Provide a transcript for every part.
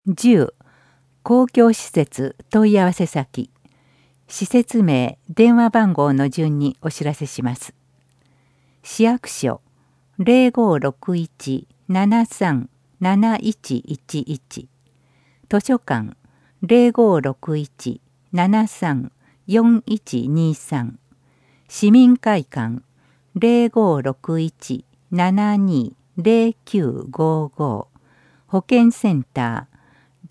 10. 公共施設問い合わせ先。施設名、電話番号の順にお知らせします。市役所 0561-73-7111 図書館 0561-73-4123 市民会館 0561-72-0955 保健センター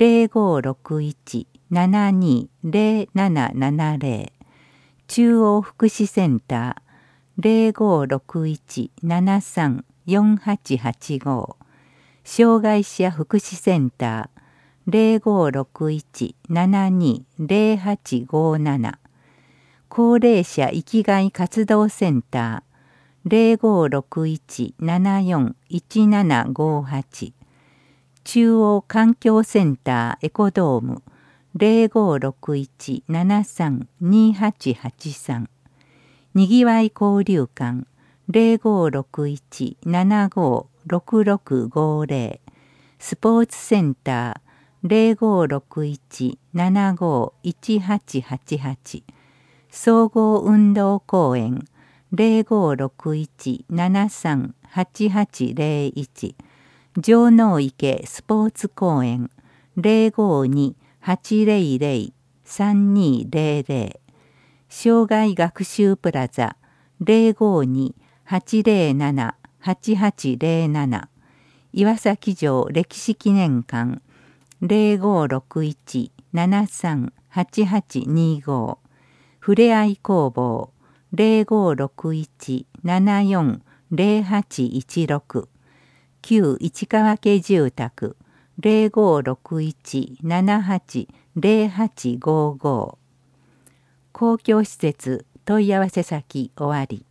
0561-72-0770 中央福祉センター 0561-73-4885 障害者福祉センター 0561-72-0857 高齢者生きがい活動センター 0561-74-1758中央環境センターエコドーム 0561-73-2883 にぎわい交流館 0561-75-6650 スポーツセンター 0561-75-1888 総合運動公園 0561-73-8801城之池スポーツ公園 052800-3200 障害学習プラザ 052807-8807 岩崎城歴史記念館 0561-73-8825 ふれあい工房 0561-74-0816旧市川家住宅 0561-78-0855 公共施設問い合わせ先終わり。